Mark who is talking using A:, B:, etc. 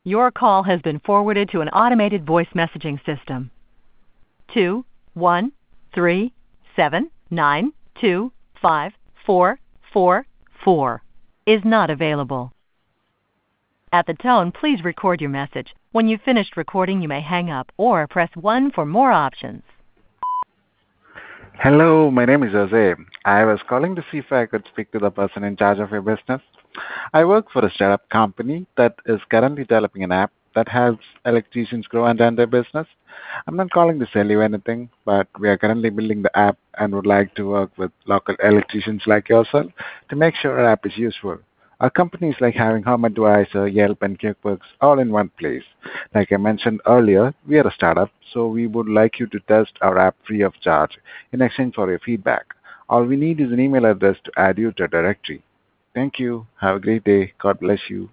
A: Your call has been forwarded to an automated voice messaging system. 213-792-5444 is not available. At the tone, please record your message. When you've finished recording, you may hang up or press 1 for more options.
B: Hello, my name is Jose. I was calling to see if I could speak to the person in charge of your business. I work for a startup company that is currently developing an app that helps electricians grow and run their business. I'm not calling to sell you anything, but we are currently building the app and would like to work with local electricians like yourself to make sure our app is useful. Our company is like having Home Advisor, Yelp, and QuickBooks all in one place. Like I mentioned earlier, we are a startup, so we would like you to test our app free of charge in exchange for your feedback. All we need is an email address to add you to a directory. Thank you. Have a great day. God bless you.